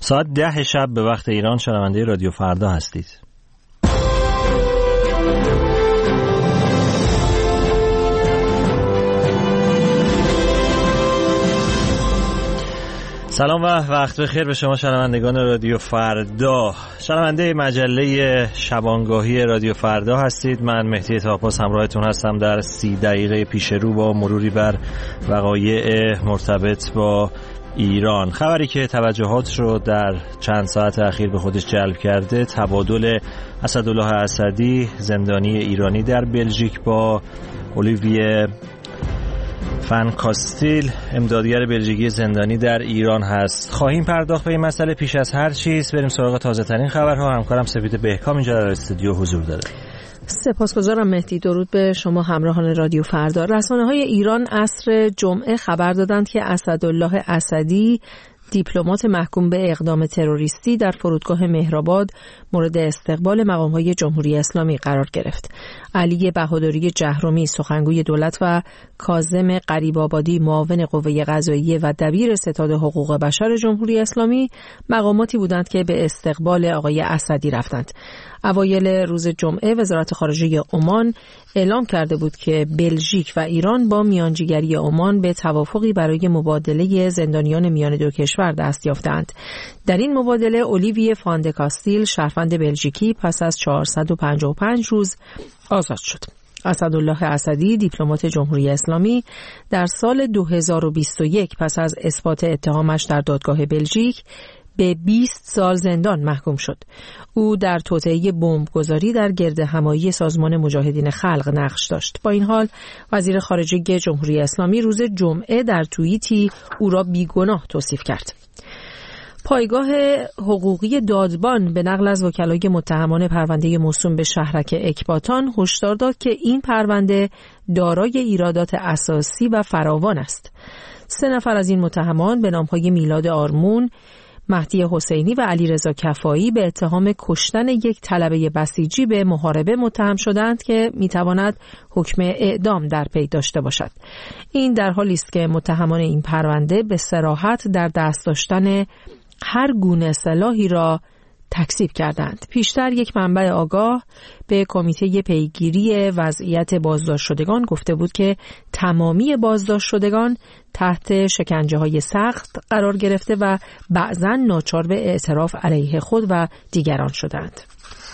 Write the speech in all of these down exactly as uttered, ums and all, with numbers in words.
ساعت ده شب به وقت ایران شنونده رادیو فردا هستید. سلام و وقت بخیر به شما شنوندگان رادیو فردا. شنونده مجله شبانگاهی رادیو فردا هستید. من مهدی طاپاس همراهتون هستم در سی دقیقه پیش رو با مروری بر وقایع مرتبط با ایران. خبری که توجهات رو در چند ساعت اخیر به خودش جلب کرده، تبادل اسدالله اسدی زندانی ایرانی در بلژیک با اولیویه فان کاستیل امدادگر بلژیکی زندانی در ایران هست. خواهیم پرداخت به این مسئله. پیش از هر چیز بریم سراغ تازه ترین خبرها. همکارم سپید بهکام اینجا در استودیو حضور داره. سپاسگزارم مهدی. درود به شما همراهان رادیو فردا. رسانه‌های ایران عصر جمعه خبر دادند که اسدالله اسدی، دیپلمات محکوم به اقدام تروریستی، در فرودگاه مهرآباد مورد استقبال مقام‌های جمهوری اسلامی قرار گرفت. علی بهادری جهرمی، سخنگوی دولت، و کاظم غریب‌آبادی، معاون قوه قضاییه و دبیر ستاد حقوق بشر جمهوری اسلامی، مقاماتی بودند که به استقبال آقای اسدی رفتند. اوایل روز جمعه وزارت خارجه عمان اعلام کرده بود که بلژیک و ایران با میانجیگری عمان به توافقی برای مبادله زندانیان میان دو کشور دست یافتند. در این مبادله اولیویه فان کاستیل، شهروند بلژیکی، پس از چهارصد و پنجاه و پنج روز آزاد شد. اسدالله اسدی، دیپلمات جمهوری اسلامی، در سال دو هزار و بیست و یک پس از اثبات اتهامش در دادگاه بلژیک به بیست سال زندان محکوم شد. او در توطئه بمبگذاری در گردهمایی سازمان مجاهدین خلق نقش داشت. با این حال وزیر خارجه جمهوری اسلامی روز جمعه در توییتی او را بیگناه توصیف کرد. پایگاه حقوقی دادبان به نقل از وکلای متهمان پرونده موسوم به شهرک اکباتان هشدار داد که این پرونده دارای ایرادات اساسی و فراوان است. سه نفر از این متهمان به نامهای میلاد آرمون، مهدی حسینی و علیرضا کفایی به اتهام کشتن یک طلبه بسیجی به محاربه متهم شدند که میتواند حکم اعدام در پی داشته باشد. این در حالی است که متهمان این پرونده به صراحت در دست داشتن هر گونه سلاحی را تکذیب کردند. پیشتر یک منبع آگاه به کمیته پیگیری وضعیت بازداشت شدگان گفته بود که تمامی بازداشت شدگان تحت شکنجه‌های سخت قرار گرفته و بعضاً ناچار به اعتراف علیه خود و دیگران شدند.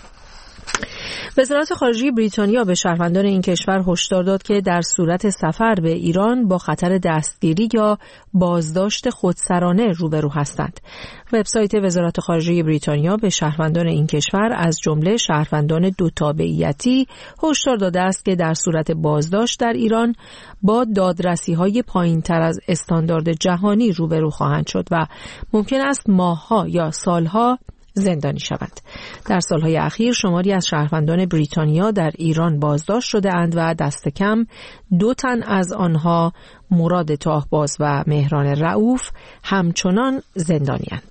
وزارت خارجه بریتانیا به شهروندان این کشور هشدار داد که در صورت سفر به ایران با خطر دستگیری یا بازداشت خودسرانه روبرو هستند. وبسایت وزارت خارجه بریتانیا به شهروندان این کشور از جمله شهروندان دو تابعیتی هشدار داده است که در صورت بازداشت در ایران با دادرسی‌های پایین‌تر از استاندارد جهانی روبرو خواهند شد و ممکن است ماه‌ها یا سال‌ها زندانی شوند. در سالهای اخیر شماری از شهروندان بریتانیا در ایران بازداشت شده اند و دست کم دو تن از آنها، مراد تاهباز و مهران رؤوف، همچنان زندانی اند.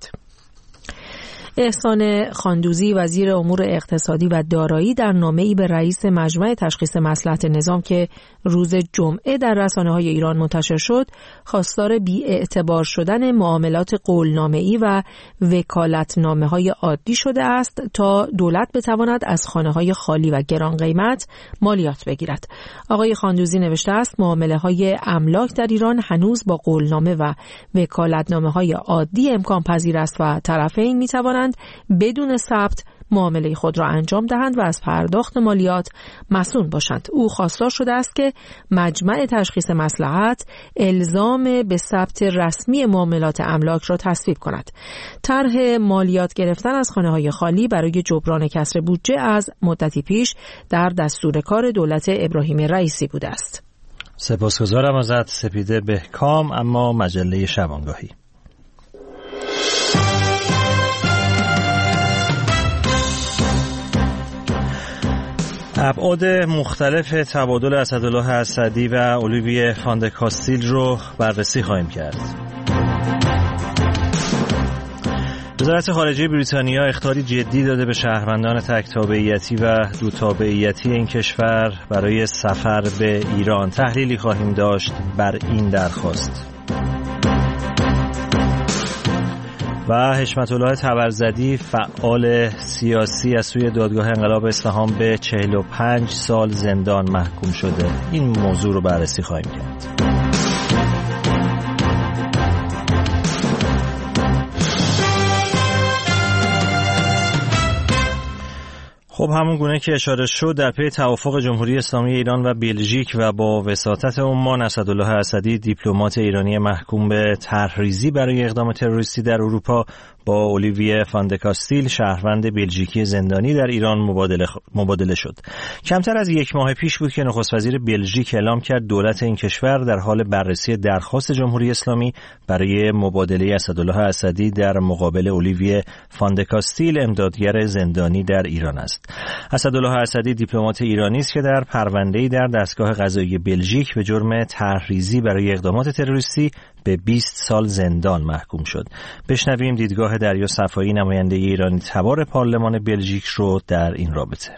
احسان خاندوزی، وزیر امور اقتصادی و دارایی، در نامه‌ای به رئیس مجمع تشخیص مصلحت نظام که روز جمعه در رسانه‌های ایران منتشر شد، خواستار بی‌اعتبار شدن معاملات قولنامه‌ای و وکالتنامه‌های عادی شده است تا دولت بتواند از خانه‌های خالی و گران قیمت مالیات بگیرد. آقای خاندوزی نوشته است معامله‌های املاک در ایران هنوز با قولنامه و وکالتنامه‌های عادی امکان پذیر است و طرفین می‌توانند بدون ثبت معامله خود را انجام دهند و از پرداخت مالیات مسئول باشند. او خواستار شده است که مجمع تشخیص مصلحت الزام به ثبت رسمی معاملات املاک را تصویب کند. طرح مالیات گرفتن از خانه‌های خالی برای جبران کسر بودجه از مدتی پیش در دستور کار دولت ابراهیم رئیسی بوده است. سپاسگزارم ازت سپیده بهکام. اما مجله شبانگاهی. ابعاد مختلف تبادل اسدالله اسدی و اولیویه فان کاستیل رو بررسی خواهیم کرد. وزارت خارجه بریتانیا اخطاری جدی داده به شهروندان تک تابعیتی و دو تابعیتی این کشور برای سفر به ایران. تحلیلی خواهیم داشت بر این درخواست. و حشمت الله طبرزدی فعال سیاسی از سوی دادگاه انقلاب اصفهان به چهل و پنج سال زندان محکوم شده. این موضوع رو بررسی خواهیم کرد. خب همون گونه که اشاره شد، در پی توافق جمهوری اسلامی ایران و بلژیک و با وساطت عمان، اسدالله اسدی دیپلمات ایرانی محکوم به طرحریزی برای اقدام تروریستی در اروپا با اولیویه فاندکاستیل شهروند بلژیکی زندانی در ایران مبادله مبادله شد. کمتر از یک ماه پیش بود که نخست وزیر بلژیک اعلام کرد دولت این کشور در حال بررسی درخواست جمهوری اسلامی برای مبادله اسدالله اسدی در مقابل اولیویه فاندکاستیل امدادگر زندانی در ایران است. اسدالله اسدی دیپلمات ایرانی است که در پرونده‌ای در دستگاه قضایی بلژیک به جرم طرحریزی برای اقدامات تروریستی به بیست سال زندان محکوم شد. بشنویم دیدگاه دریا صفایی، نماینده ایرانی تبار پارلمان بلژیک رو در این رابطه.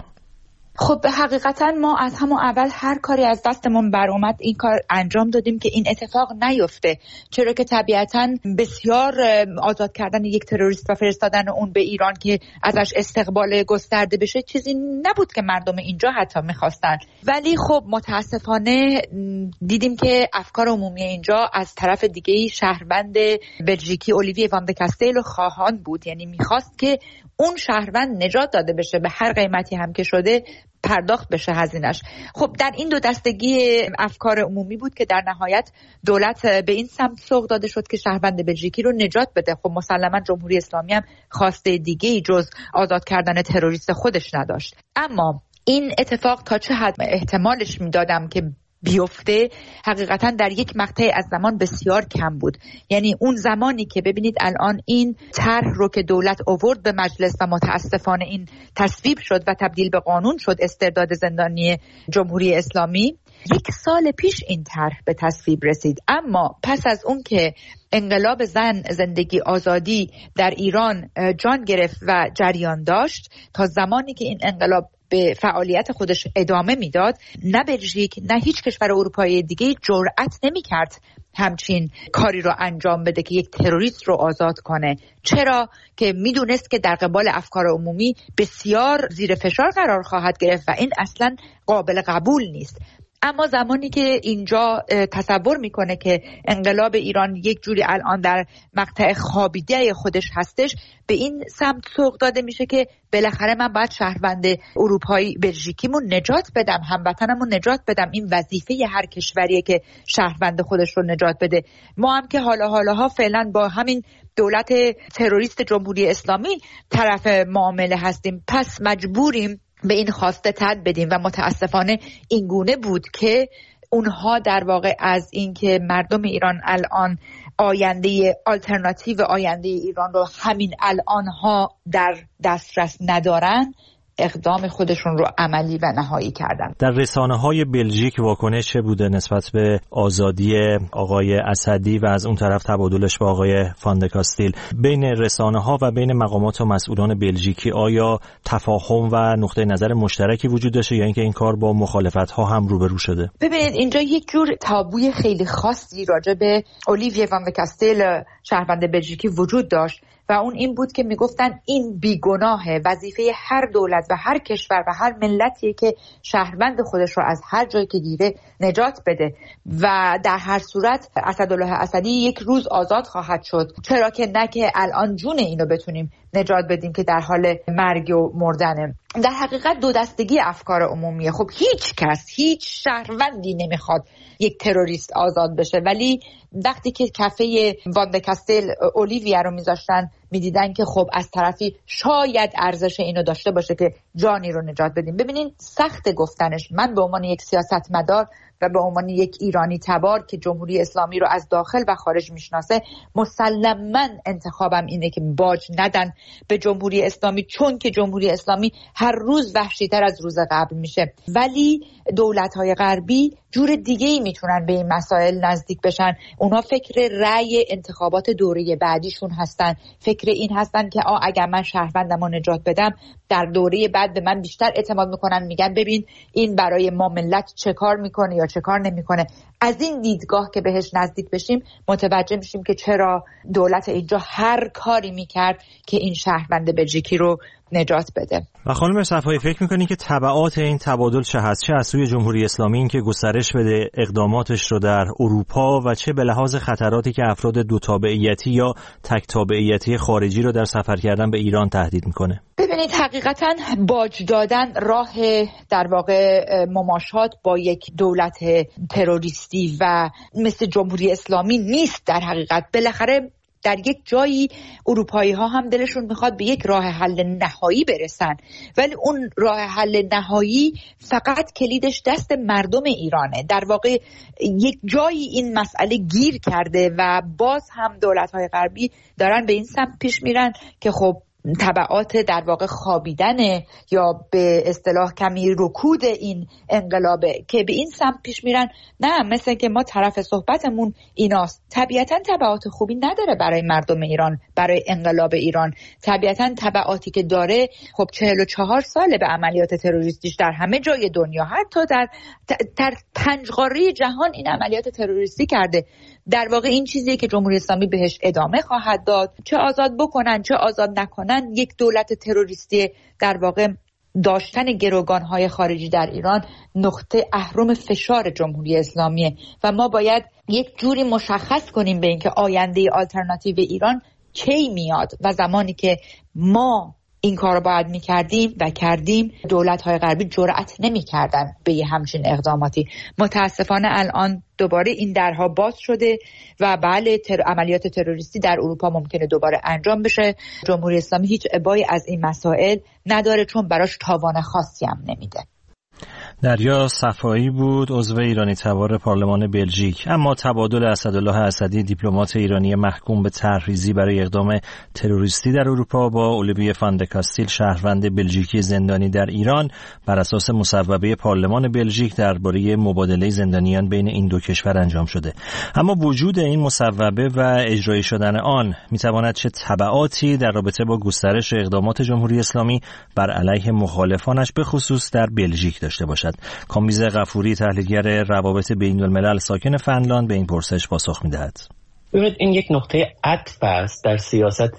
خب به حقیقتا ما از همون اول هر کاری از دستمون بر اومد این کار انجام دادیم که این اتفاق نیفته، چرا که طبیعتا بسیار آزاد کردن یک تروریست و فرستادن اون به ایران که ازش استقبال گسترده بشه چیزی نبود که مردم اینجا حتی میخواستن. ولی خب متاسفانه دیدیم که افکار عمومی اینجا از طرف دیگه شهروند بلژیکی اولیویه فاندکاستیل خواهان بود، یعنی میخواست که اون شهروند نجات داده بشه، به هر قیمتی هم که شده پرداخت بشه هزینه‌اش. خب در این دو دستگی افکار عمومی بود که در نهایت دولت به این سمت سوق داده شد که شهروند بلژیکی رو نجات بده. خب مسلما جمهوری اسلامی هم خواسته دیگه‌ای جز آزاد کردن تروریست خودش نداشت. اما این اتفاق تا چه حد احتمالش میدادم که بیفته حقیقتا در یک مقطع از زمان بسیار کم بود. یعنی اون زمانی که ببینید الان این طرح رو که دولت آورد به مجلس و متاسفانه این تصویب شد و تبدیل به قانون شد، استرداد زندانی جمهوری اسلامی، یک سال پیش این طرح به تصویب رسید. اما پس از اون که انقلاب زن، زندگی، آزادی در ایران جان گرفت و جریان داشت، تا زمانی که این انقلاب به فعالیت خودش ادامه میداد، نه بلژیک نه هیچ کشور اروپایی دیگه جرأت نمی‌کرد همچین کاری رو انجام بده که یک تروریست رو آزاد کنه. چرا؟ که میدونست که در قبال افکار عمومی بسیار زیر فشار قرار خواهد گرفت و این اصلا قابل قبول نیست. اما زمانی که اینجا تصور میکنه که انقلاب ایران یک جوری الان در مقطع خوابیده خودش هستش، به این سمت سوق داده میشه که بالاخره من باید شهروند اروپایی بلژیکیمون نجات بدم، هموطنمون نجات بدم. این وظیفه هر کشوریه که شهروند خودش رو نجات بده. ما هم که حالا حالاها فعلا با همین دولت تروریست جمهوری اسلامی طرف معامله هستیم، پس مجبوریم به این خواسته تد بدیم و متاسفانه این گونه بود که اونها در واقع از اینکه مردم ایران الان آینده آلترناتیو آینده ایران رو همین الان ها در دسترس ندارن، اقدام خودشون رو عملی و نهایی کردن. در رسانه‌های بلژیک واکنش چه بوده نسبت به آزادی آقای اسدی و از اون طرف تبادلش با آقای فاندکاستیل؟ بین رسانه‌ها و بین مقامات و مسئولان بلژیکی آیا تفاهم و نقطه نظر مشترکی وجود داشته یا اینکه این کار با مخالفت‌ها هم روبرو شده؟ ببینید اینجا یک جور تابوی خیلی خاصی راجع به اولیویه فاندکاستیل شهروند بلژیکی وجود داشت و اون این بود که میگفتن این بیگناهه، وظیفه هر دولت و هر کشور و هر ملتیه که شهروند خودش رو از هر جایی که گیره نجات بده و در هر صورت اسدالله اسدی یک روز آزاد خواهد شد، چرا که نه که الان جون اینو بتونیم نجات بدیم که در حال مرگ و مردنه. در حقیقت دو دستگی افکار عمومیه. خب هیچ کس، هیچ شهروندی نمیخواد یک تروریست آزاد بشه، ولی وقتی که کفه فاندکاستیل اولیویه رو میذاشتن میدیدن که خب از طرفی شاید ارزش اینو داشته باشه که جانی رو نجات بدیم. ببینین سخت گفتنش. من به عنوان یک سیاستمدار و به عنوان یک ایرانی تبار که جمهوری اسلامی رو از داخل و خارج میشناسه، مسلماً انتخابم اینه که باج ندن به جمهوری اسلامی، چون که جمهوری اسلامی هر روز وحشی‌تر از روز قبل میشه. ولی دولت‌های غربی جور دیگه‌ای میتونن به این مسائل نزدیک بشن. اونا فکر رأی انتخابات دوره بعدیشون هستن، فکر این هستن که آ اگر من شهروندم رو نجات بدم در دوره بعد به من بیشتر اعتماد میکنن، میگن ببین این برای ما ملت چه کار میکنه یا چه کار نمیکنه. از این دیدگاه که بهش نزدیک بشیم متوجه میشیم که چرا دولت اینجا هر کاری میکرد که این شهروند بلژیکی رو نجات بده. و خانم صفایی فکر میکنین که تبعات این تبادل چه هست؟ چه از سوی جمهوری اسلامی این که گسترش بده اقداماتش رو در اروپا و چه به لحاظ خطراتی که افراد دو تابعیتی یا تک تابعیتی خارجی رو در سفر کردن به ایران تهدید میکنه؟ ببینید حقیقتا باج دادن راه در واقع مماشات با یک دولت تروریستی و مثل جمهوری اسلامی نیست. در حقیقت بالاخره در یک جایی اروپایی ها هم دلشون میخواد به یک راه حل نهایی برسن، ولی اون راه حل نهایی فقط کلیدش دست مردم ایرانه. در واقع یک جایی این مسئله گیر کرده و باز هم دولت های غربی دارن به این سمت پیش میرن که خب تبعات در واقع خوابیدن یا به اصطلاح کمی رکود این انقلابه که به این سمت پیش میرن. نه، مثل که ما طرف صحبتمون ایناست. طبیعتا تبعات خوبی نداره برای مردم ایران، برای انقلاب ایران. طبیعتا تبعاتی که داره، خب چهل و چهار ساله به عملیات تروریستیش در همه جای دنیا، حتی در در پنج قاره جهان این عملیات تروریستی کرده. در واقع این چیزیه که جمهوری اسلامی بهش ادامه خواهد داد، چه آزاد بکنن چه آزاد نکنن. یک دولت تروریستی در واقع داشتن گروگان‌های خارجی در ایران نقطه اهرم فشار جمهوری اسلامیه و ما باید یک جوری مشخص کنیم به اینکه آینده آلترناتیو ایران کی میاد و زمانی که ما این کار رو باید میکردیم و کردیم دولت‌های غربی جرأت نمی‌کردن به یه همچین اقداماتی. متاسفانه الان دوباره این درها باز شده و بله تر... عملیات تروریستی در اروپا ممکنه دوباره انجام بشه. جمهوری اسلامی هیچ ابایی از این مسائل نداره چون براش تاوان خاصی هم نمیده. دریا صفایی بود، عضو ایرانی تبار پارلمان بلژیک. اما تبادل اسدالله اسدی، دیپلمات ایرانی محکوم به طرحریزی برای اقدام تروریستی در اروپا، با اولیویه فان د کاستیل، شهروند بلژیکی زندانی در ایران، بر اساس مصوبه پارلمان بلژیک درباره مبادله زندانیان بین این دو کشور انجام شده. اما وجود این مصوبه و اجرایی شدن آن میتواند چه تبعاتی در رابطه با گسترش اقدامات جمهوری اسلامی بر علیه مخالفانش به خصوص در بلژیک داشته باشد؟ کامبیز غفوری، تحلیلگر روابط بین الملل ساکن فنلاند، به این پرسش پاسخ می‌دهد. ببینید این یک نقطه عطف است در سیاست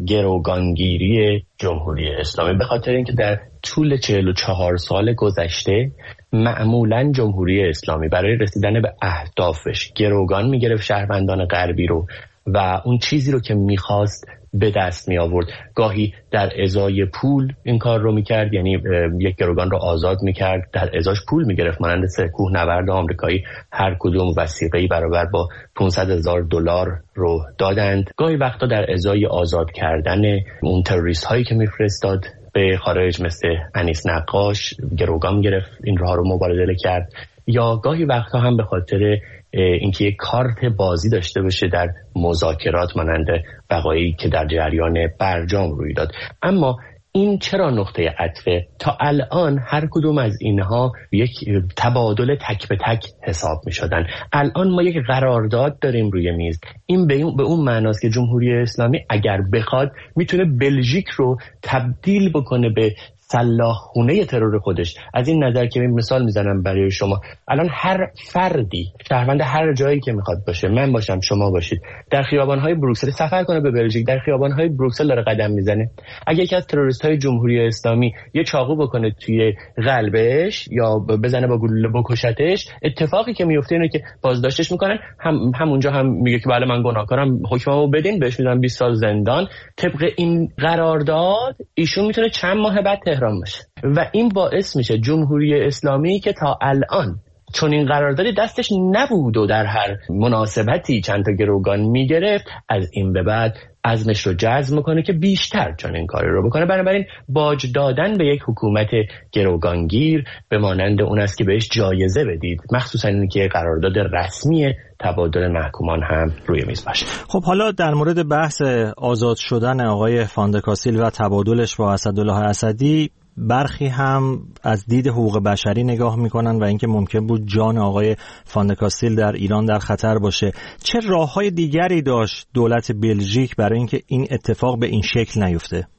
گروگانگیری جمهوری اسلامی، به خاطر اینکه در طول چهل و چهار سال گذشته معمولاً جمهوری اسلامی برای رسیدن به اهدافش گروگان می‌گرفت شهروندان غربی رو و اون چیزی رو که می‌خواست به دست می آورد. گاهی در ازای پول این کار رو میکرد، یعنی یک گروگان رو آزاد میکرد، در ازاش پول میگرفت. مانند سه کوهنورد آمریکایی هر کدوم وثیقه‌ای برابر با پانصد هزار دلار رو دادند. گاهی وقتا در ازای آزاد کردن اون تروریست هایی که میفرستاد به خارج مثل انیس نقاش گروگان گرفت، این راه رو مبادله کرد. یا گاهی وقتا هم به خاطر اینکه یک کارت بازی داشته باشه در مذاکرات مانند وقایعی که در جریان برجام روی داد. اما این چرا نقطه عطفه؟ تا الان هر کدوم از اینها یک تبادل تک به تک حساب می شدن. الان ما یک قرارداد داریم روی میز. این به اون, به اون معناست که جمهوری اسلامی اگر بخواد میتونه بلژیک رو تبدیل بکنه به سلاح خونه ترور خودش. از این نظر که مثال میزنم برای شما، الان هر فردی شهروند هر جایی که میخواد باشه، من باشم شما باشید، در خیابان‌های بروکسل سفر کنه به بلژیک، در خیابان‌های بروکسل داره قدم میزنه، اگه یکی از تروریست‌های جمهوری اسلامی یه چاقو بکنه توی قلبش یا بزنه با گلوله بکشتش، اتفاقی که میفته اینه که بازداشتش میکنن، هم همونجا هم میگه که بله من گناهکارم، حکممو بدین، بهش میدن بیست سال زندان. طبق این قرارداد ایشون میتونه چند ماه بعد تهران باشه و این باعث میشه جمهوری اسلامی که تا الان چون این قراردادی دستش نبود و در هر مناسبتی چند تا گروگان میگرفت، از این به بعد عزمش رو جزم میکنه که بیشتر چون این کاری رو بکنه. بنابراین باج دادن به یک حکومت گروگانگیر به مانند اون است که بهش جایزه بدید، مخصوصا اینکه قرارداد رسمی تبادل محکومان هم روی میز باشه. خب حالا در مورد بحث آزاد شدن آقای فان د کاستیل و تبادلش با اسدالله اسدی، برخی هم از دید حقوق بشری نگاه میکنن و اینکه ممکن بود جان آقای فان د کاستیل در ایران در خطر باشه. چه راههای دیگری داشت دولت بلژیک برای اینکه این اتفاق به این شکل نیفته؟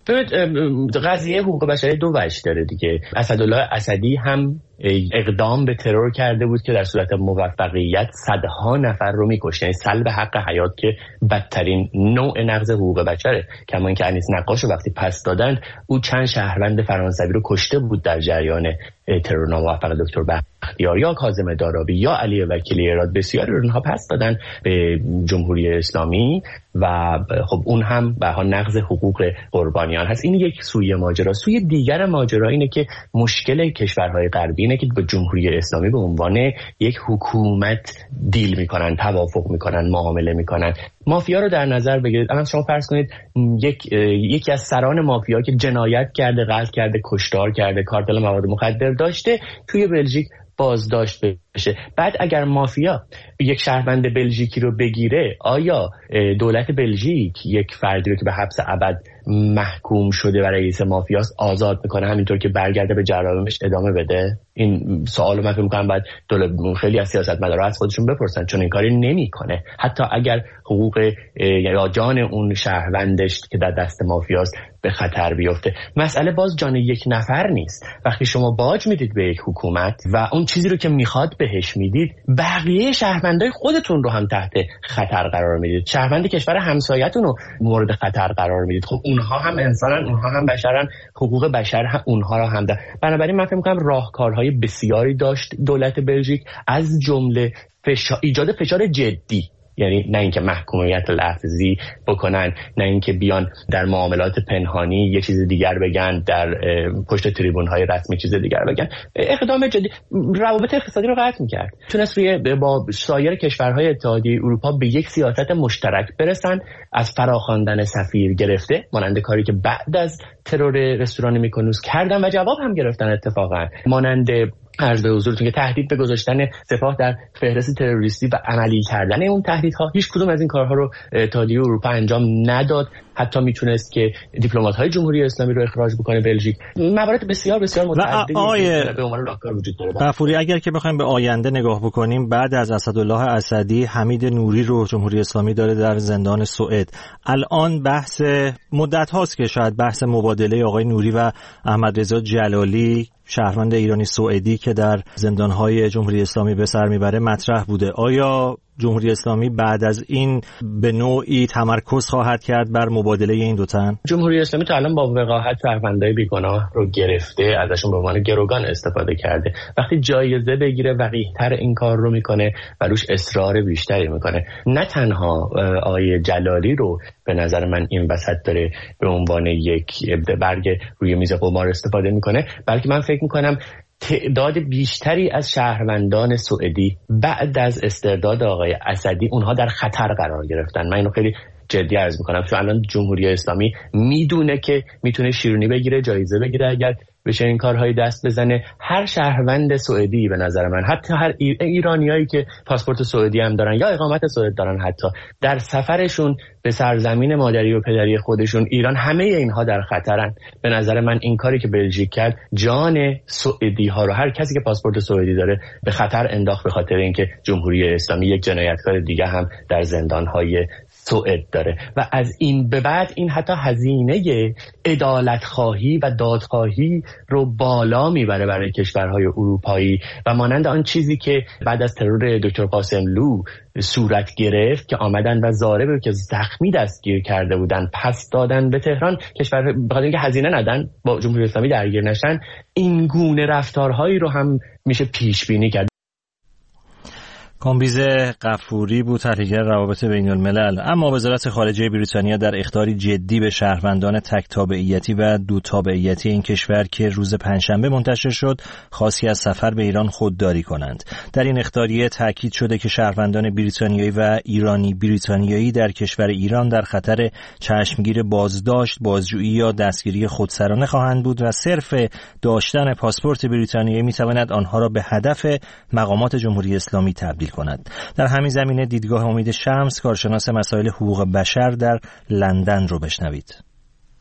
ببینید قضیه حقوق بشری دو وجه داره دیگه. اسدالله اسدی هم اقدام به ترور کرده بود که در صورت موفقیت صدها نفر رو می‌کشت، یعنی سلب حق حیات که بدترین نوع نقض حقوق بشره. کما اینکه انیس نقاش رو وقتی پس دادند، او چند شهروند فرانسوی رو کشته بود در جریان ترور ناموفق دکتر بختیار یا کاظم دارابی یا علی وکیلی اراد. بسیاری رو اونها پس دادن به جمهوری اسلامی و خب اون هم به ها نقض حقوق قربانیان هست. این یک سوی ماجرا. سوی دیگر ماجرا اینه که مشکل کشورهای غربی اینه که با جمهوری اسلامی به عنوان یک حکومت دیل میکنن، توافق میکنن، معامله میکنن. مافیا رو در نظر بگیرید. الان شما فرض کنید یک یکی از سران مافیا که جنایت کرده، قتل کرده، کشتار کرده، کارتل مواد مخدر داشته، توی بلژیک بازداشت بشه. بعد اگر مافیا یک شهروند بلژیکی رو بگیره، آیا دولت بلژیک یک فردی رو که به حبس ابد محکوم شده و رئیس مافیاست آزاد میکنه همینطور که برگرده به جرائمش ادامه بده؟ این سوالو من فکر می‌کنم بعد دولت خیلی از سیاستمدارا از خودشون بپرسن، چون این کاری نمیکنه. حتی اگر حقوق یا جان اون شهروندش که در دست مافیاست به خطر بیفته. مسئله باز جان یک نفر نیست. وقتی شما باج میدید به یک حکومت و اون چیزی رو که میخواد بهش میدید، بقیه شهروندای خودتون رو هم تحت خطر قرار میدید. شهروند کشور همسایه‌تون رو مورد خطر قرار میدید. خب اونها هم انسانن، اونها هم بشرن، حقوق بشر هم اونها رو هم دارن. بنابراین من فکر می‌کنم راهکارهای بسیاری داشت دولت بلژیک، از جمله فشار، ایجاد فشار جدی. یعنی نه اینکه محکومیت لفظی بکنن، نه اینکه بیان در معاملات پنهانی یه چیز دیگر بگن، در پشت تریبون‌های رسمی چیز دیگر بگن. اقدام جدی روابط اقتصادی رو قطع می‌کرد. تونست روی با سایر کشورهای اتحادیه اروپا به یک سیاست مشترک برسن، از فراخواندن سفیر گرفته، مانند کاری که بعد از ترور رستوران میکونوس کردن و جواب هم گرفتن اتفاقا، مانند عرض به حضورتون که تهدید به گذاشتن سپاه در فهرست تروریستی و عملی کردن اون تهدیدها. هیچ کدوم از این کارها رو اتحادیه اروپا انجام نداد. حتی میتونست که دیپلمات‌های جمهوری اسلامی رو اخراج بکنه بلژیک. موارد بسیار بسیار متعددی به عنوان راهکار وجود داره. غفوری، اگر که بخوایم به آینده نگاه بکنیم، بعد از اسدالله اسدی، حمید نوری رو جمهوری اسلامی داره در زندان سوئد. الان بحث مدت هاست که شاید بحث مبادله آقای نوری و احمد رضا جلالی، شهروند ایرانی سوئدی که در زندان‌های جمهوری اسلامی به سر میبره، مطرح بوده. آیا جمهوری اسلامی بعد از این به نوعی تمرکز خواهد کرد بر مبادله این دو تن؟ جمهوری اسلامی تا الان با وقاحت شهروندای بیگناه رو گرفته، ازشون به عنوان گروگان استفاده کرده. وقتی جایزه بگیره وقیح‌تر این کار رو میکنه و روش اصرار بیشتری میکنه. نه تنها آقای جلالی رو به نظر من این وسط داره به عنوان یک برگ روی میز قمار استفاده میکنه، بلکه من فکر میکنم تعداد بیشتری از شهروندان سوئدی بعد از استرداد آقای اسدی اونها در خطر قرار گرفتن. من اینو خیلی جدی عرض میکنم، چون الان جمهوری اسلامی میدونه که میتونه شیرینی بگیره، جایزه بگیره اگر بشه این کارهای دست بزنه. هر شهروند سوئدی به نظر من، حتی هر ایرانیایی که پاسپورت سوئدی هم دارن یا اقامت سوئد دارن، حتی در سفرشون به سرزمین مادری و پدری خودشون ایران، همه اینها در خطرن. به نظر من این کاری که بلژیک کرد جان سوئدی ها رو، هر کسی که پاسپورت سوئدی داره، به خطر انداخت، به خاطر اینکه جمهوری اسلامی یک جنایتکار دیگه هم در زندان‌های سوئد داره. و از این به بعد این حتی هزینه عدالت خواهی و دادخواهی رو بالا میبره برای کشورهای اروپایی و مانند آن چیزی که بعد از ترور دکتر قاسملو صورت گرفت که آمدن و ضارب که زخمی دستگیر کرده بودن پس دادن به تهران، کشور بخاطر اینکه هزینه ندن با جمهوری اسلامی درگیر نشن. این گونه رفتارهایی رو هم میشه پیش بینی کرد. کامبیز غفوری بود، تحلیلگر روابط بین الملل. اما وزارت خارجه بریتانیا در اخطاری جدی به شهروندان تک تابعیتی و دو تابعیتی این کشور که روز پنجشنبه منتشر شد خواستی از سفر به ایران خودداری کنند. در این اخطاریه تاکید شده که شهروندان بریتانیایی و ایرانی بریتانیایی در کشور ایران در خطر چشمگیر بازداشت، بازجویی یا دستگیری خودسرانه خواهند بود و صرف داشتن پاسپورت بریتانیایی میتواند آنها را به هدف مقامات جمهوری اسلامی تبدیل کند. در همین زمینه دیدگاه امید شمس، کارشناس مسائل حقوق بشر در لندن رو بشنوید.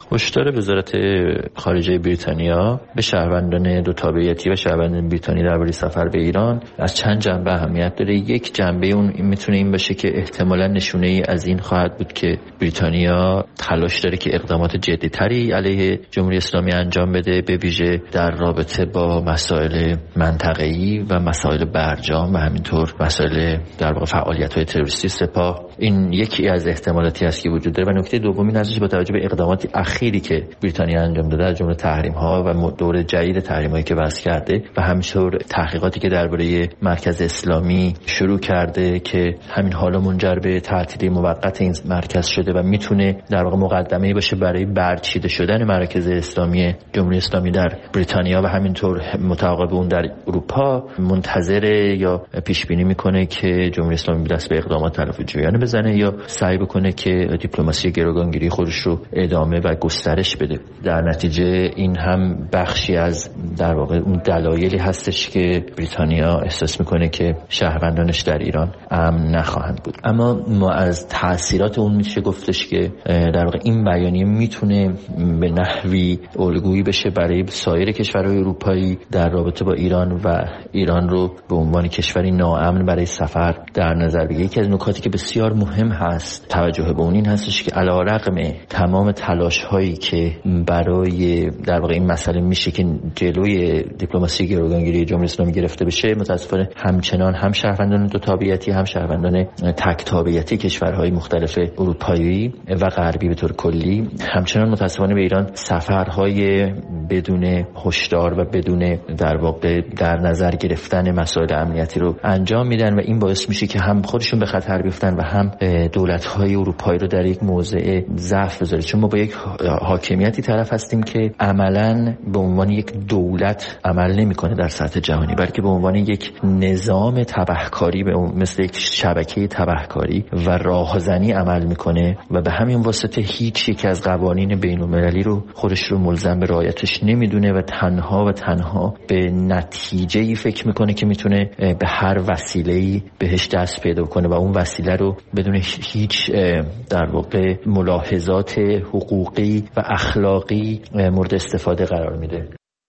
هشدار وزارت خارجه بریتانیا به شهروندان دو تابعیتی و شهروندان بریتانی درباره سفر به ایران از چند جنبه اهمیت داره. یک جنبه اون این میتونه این باشه که احتمالاً نشونه ای از این خواهد بود که بریتانیا تلاش داره که اقدامات جدی‌تری علیه جمهوری اسلامی انجام بده، به ویژه در رابطه با مسائل منطقه‌ای و مسائل برجام و همینطور مسائل در واقع فعالیت‌های تروریستی سپاه. این یکی از احتمالاتی است که وجود داره. و نکته دومی نظرش با توجه به اقداماتی اخیری که بریتانیا انجام داده از جمله تحریم‌ها و دور جدید تحریم‌هایی که وضع کرده و همینطور تحقیقاتی که درباره مرکز اسلامی شروع کرده که همین حالا منجر به تعطیلی موقت این مرکز شده و میتونه در واقع مقدمه‌ای باشه برای برچیده شدن مرکز اسلامی جمهوری اسلامی در بریتانیا و همینطور متعاقب اون در اروپا، منتظر یا پیش بینی میکنه که جمهوری اسلامی دست به اقدامات تلافی‌جویانه بزنه یا سعی بکنه که دیپلماسی گروگانگیری خودش رو ادامه و گسترش بده. در نتیجه این هم بخشی از در واقع اون دلایلی هستش که بریتانیا احساس میکنه که شهروندانش در ایران امن نخواهند بود. اما ما از تاثیرات اون میشه گفتش که در واقع این بیانیه میتونه به نحوی الگویی بشه برای سایر کشورهای اروپایی در رابطه با ایران و ایران رو به عنوان کشوری ناامن برای سفر در نظر بگیره. یکی از نکاتی که بسیار مهم هست توجه به اون این هستش که علیرغم تمام تلاش هایی که برای در واقع این مسئله میشه که جلوی دیپلماسی گروگانگیری جمهوری اسلامی گرفته بشه، متاسفانه همچنان هم شهروندان دو تابعیتی هم شهروندان تک تابعیتی کشورهای مختلف اروپایی و غربی به طور کلی همچنان متاسفانه به ایران سفرهای بدون هشدار و بدون در واقع در نظر گرفتن مسائل امنیتی رو انجام میدن و این باعث میشه که هم خودشون به خطر بیفتن و هم دولت‌های اروپایی رو در یک موضع ضعف بذاره. چون ما با یک حاکمیتی طرف هستیم که عملاً به عنوان یک دولت عمل نمی‌کنه در سطح جهانی، بلکه به عنوان یک نظام تبهکاری، به مثل یک شبکه تبهکاری و راهزنی عمل می‌کنه و به همین واسطه هیچ یک از قوانین بین‌المللی رو خودش رو ملزم به رعایتش نمیدونه و تنها و تنها به نتیجه‌ای فکر می‌کنه که میتونه به هر وسیله‌ای بهش دست پیدا کنه و اون وسیله رو بدون هیچ در واقع ملاحظات حقوقی و اخلاقی مورد استفاده قرار میده.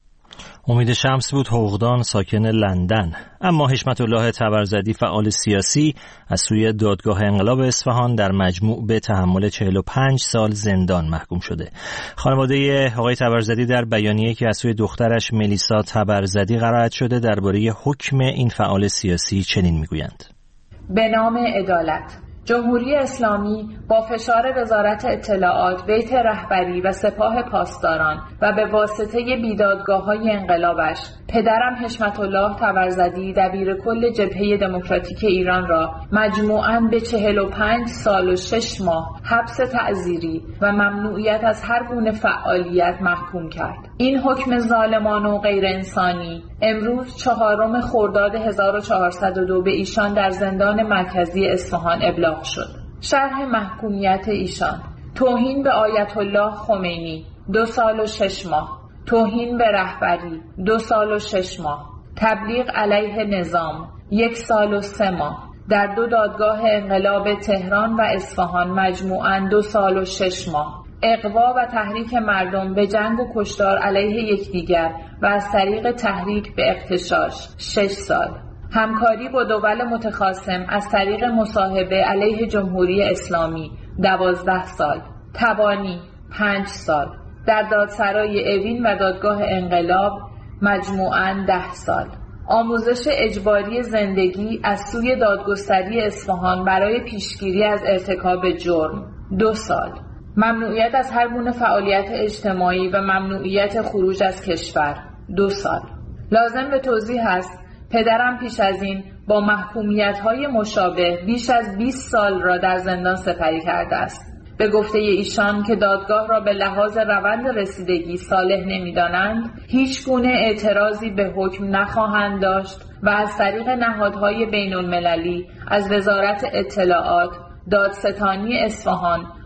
امید شمس بود، حقوقدان ساکن لندن. اما حشمت الله تبرزدی فعال سیاسی از سوی دادگاه انقلاب اصفهان در مجموع به تحمل چهل و پنج سال زندان محکوم شده. خانواده آقای تبرزدی در بیانیه‌ای که از سوی دخترش ملیسا تبرزدی قرائت شده درباره حکم این فعال سیاسی چنین میگویند: به نام عدالت، جمهوری اسلامی با فشار وزارت اطلاعات، بیت رهبری و سپاه پاسداران و به واسطه بیدادگاه‌های انقلابش پدرم حشمت الله تبرزدی دبیر کل جبهه دموکراتیک ایران را مجموعاً به چهل و پنج سال و شش ماه حبس تعزیری و ممنوعیت از هر گونه فعالیت محکوم کرد. این حکم ظالمانه و غیر انسانی امروز چهارم خرداد هزار و چهارصد و دو به ایشان در زندان مرکزی اصفهان ابلاغ شد. شرح محکومیت ایشان: توهین به آیت الله خمینی دو سال و شش ماه، توهین به رهبری دو سال و شش ماه، تبلیغ علیه نظام یک سال و سه ماه، در دو دادگاه انقلاب تهران و اصفهان مجموعاً دو سال و شش ماه، اغوا و تحریک مردم به جنگ و کشتار علیه یکدیگر و از طریق تحریک به اغتشاش شش سال، همکاری با دول متخاصم از طریق مصاحبه علیه جمهوری اسلامی دوازده سال، تبانی پنج سال، در دادسرای اوین و دادگاه انقلاب مجموعاً ده سال، آموزش اجباری زندگی از سوی دادگستری اصفهان برای پیشگیری از ارتکاب جرم دو سال، ممنوعیت از هر گونه فعالیت اجتماعی و ممنوعیت خروج از کشور دو سال. لازم به توضیح است پدرم پیش از این با محکومیت‌های مشابه بیش از بیست سال را در زندان سپری کرده است. به گفته ایشان که دادگاه را به لحاظ روند رسیدگی صالح نمی‌دانند، هیچ گونه اعتراضی به حکم نخواهند داشت و از طریق نهادهای بین‌المللی از وزارت اطلاعات، دادستانی اصفهان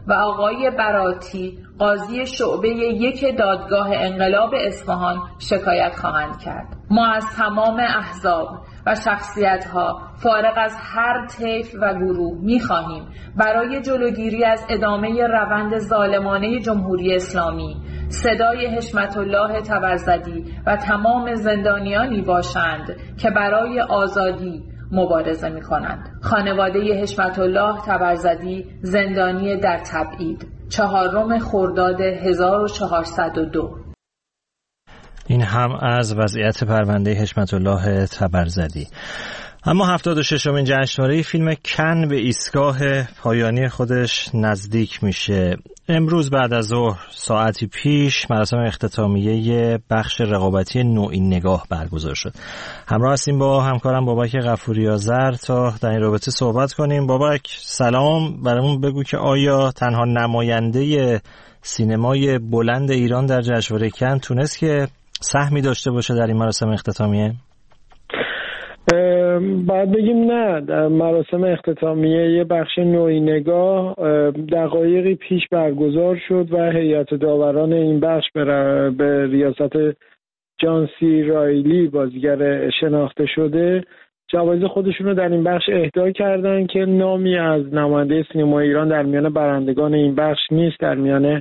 و آقای براتی قاضی شعبه یک دادگاه انقلاب اصفهان شکایت خواهند کرد. ما از تمام احزاب و شخصیت‌ها فارغ از هر طیف و گروه می‌خواهیم برای جلوگیری از ادامه روند ظالمانه جمهوری اسلامی صدای حشمت الله تبرزدی و تمام زندانیانی باشند که برای آزادی مبارزه می‌کنند. خانواده حشمت الله تبرزدی زندانی در تبعید، چهارم خرداد هزار و چهارصد و دو. این هم از وضعیت پرونده حشمت الله تبرزدی. اما هفتاد و ششمین جشنواره فیلم کن به ایستگاه پایانی خودش نزدیک میشه. امروز بعد از ظهر ساعتی پیش مراسم اختتامیه بخش رقابتی نوعی نگاه برگزار شد. همراه هستیم با همکارم بابک غفوری آذر تا در این رابطه صحبت کنیم. بابک سلام، برامون بگو که آیا تنها نماینده سینمای بلند ایران در جشنواره کن تونست که سهمی داشته باشه در این مراسم اختتامیه؟ باید بگیم نه. در مراسم اختتامیه بخش نوعی نگاه دقایقی پیش برگزار شد و هیئت داوران این بخش به ریاست جان سی رایلی بازیگر شناخته شده جوایز خودشون رو در این بخش اهدا کردن که نامی از نماینده سینمای ایران در میان برندگان این بخش نیست. در میان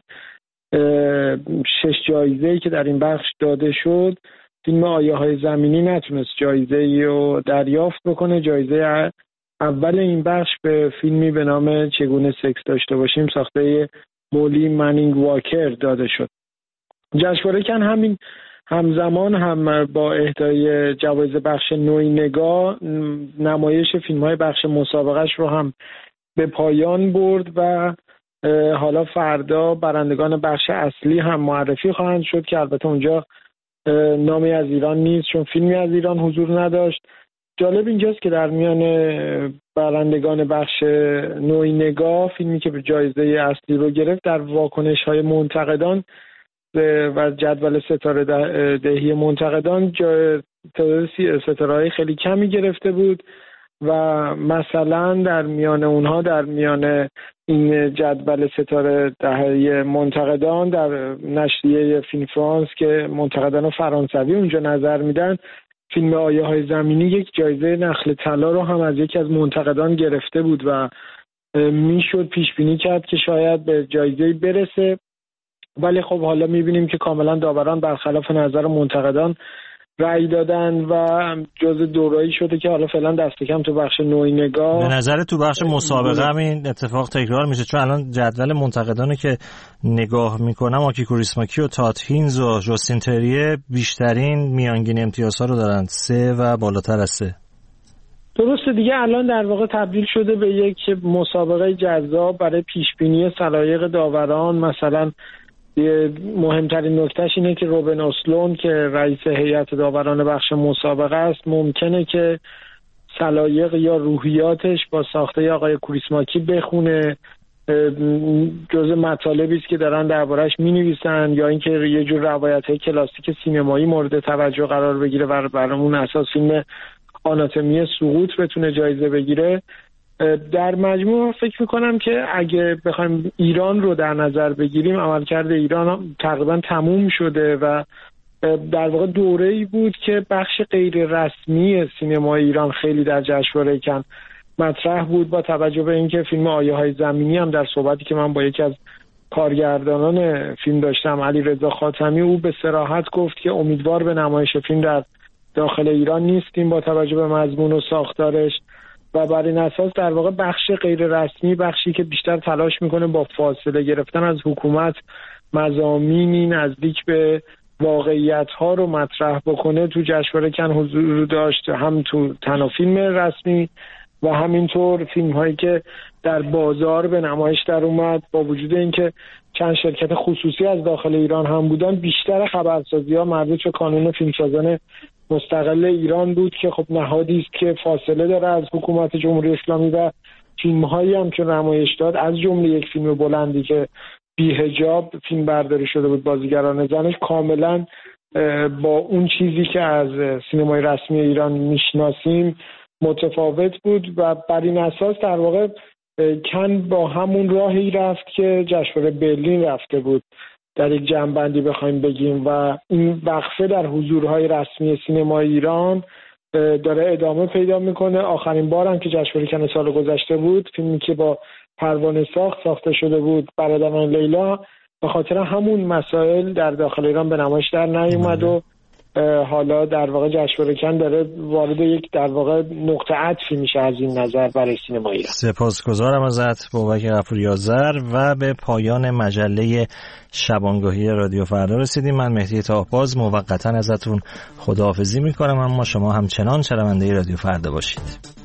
شش جایزه‌ای که در این بخش داده شد فیلم آیه های زمینی نتونست جایزه‌ای رو دریافت بکنه. جایزه اول این بخش به فیلمی به نام چگونه سکس داشته باشیم ساخته مولی منینگ واکر داده شد. جشنواره کن همین همزمان هم با اهدای جوایز بخش نوعی نگاه نمایش فیلم‌های بخش مسابقهش رو هم به پایان برد و حالا فردا برندگان بخش اصلی هم معرفی خواهند شد که البته اونجا نامی از ایران نیست چون فیلمی از ایران حضور نداشت. جالب اینجاست که در میان برندگان بخش نوعی نگاه فیلمی که به جایزه اصلی رو گرفت در واکنش‌های منتقدان و جدول ستاره دهی منتقدان تعداد ستاره‌های خیلی کمی گرفته بود و مثلا در میان اونها در میان این جدول ستاره دهی منتقدان در نشریه فیلم فرانس که منتقدان فرانسوی اونجا نظر میدن فیلم آیه های زمینی یک جایزه نخل طلا رو هم از یکی از منتقدان گرفته بود و میشد پیش بینی کرد که شاید به جایزه برسه، ولی خب حالا میبینیم که کاملا داوران برخلاف نظر منتقدان رأی دادن و جز دورایی شده که حالا فعلا دست کم تو بخش نوعی نگاه. به نظر تو بخش مسابقه هم این اتفاق تکرار میشه؟ چون الان جدول منتقدانی که نگاه میکنم آکی کوریسماکی و تات هینز و جاستین تریه بیشترین میانگین امتیازها رو دارن، سه و بالاتر از سه. درسته دیگه، الان در واقع تبدیل شده به یک مسابقه جذاب برای پیشبینی سلایق داوران. مثلا مهمترین نکتهش اینه که روبن اسلون که رئیس هیئت داوران بخش مسابقه است ممکنه که سلایق یا روحیاتش با ساخته آقای کوریسماکی بخونه، جزء مطالبی است که دارن دربارش می‌نویسن، یا اینکه یه جور روایت‌های کلاسیک سینمایی مورد توجه قرار بگیره و بر اون اساس فیلم آناتومی سقوط بتونه جایزه بگیره. در مجموع فکر میکنم که اگه بخوایم ایران رو در نظر بگیریم عملکرد ایران تقریبا تموم شده و در واقع دوره‌ای بود که بخش غیر رسمی سینمای ایران خیلی در جشنواره کن مطرح بود، با توجه به اینکه فیلم آیه های زمینی هم در صحبتی که من با یکی از کارگردانان فیلم داشتم علی رضا خاتمی، او به صراحت گفت که امیدوار به نمایش فیلم در داخل ایران نیستیم با توجه به مضمون و ساختارش و بر این اساس در واقع بخش غیر رسمی بخشی که بیشتر تلاش میکنه با فاصله گرفتن از حکومت مضامینی نزدیک به واقعیت ها رو مطرح بکنه تو جشنواره کن حضور داشت، هم تو تنها فیلم رسمی و همینطور فیلم هایی که در بازار به نمایش در اومد. با وجود اینکه چند شرکت خصوصی از داخل ایران هم بودن، بیشتر خبرسازی ها مربوط به کانون فیلمسازان مستقل ایران بود که خب نهادی است که فاصله داره از حکومت جمهوری اسلامی و فیلم هایی هم که نمایش داد از جمله یک فیلم بلندی که بی‌حجاب فیلم برداری شده بود بازیگران زنش کاملا با اون چیزی که از سینمای رسمی ایران میشناسیم متفاوت بود و بر این اساس در واقع کن با همون راهی رفت که جشنواره برلین رفته بود در یک جمع‌بندی بخوایم بگیم، و این وقفه در حضورهای رسمی سینما ایران داره ادامه پیدا میکنه. آخرین بار هم که جشنواره کن سال گذشته بود، فیلمی که با پروانه ساخت ساخته شده بود، برادران لیلا، به خاطر همون مسائل در داخل ایران به نمایش در نیومد و حالا در واقع جشنواره کن داره وارد یک در واقع نقطه عطفی میشه از این نظر برای سینما ایران. سپاسگزارم ازت بابک غفوری آذر و به پایان مجله شبانگاهی رادیو فردا رسیدیم. من مهدی طاهباز موقتا ازتون خداحافظی میکنم، اما شما همچنان شنونده رادیو فردا باشید.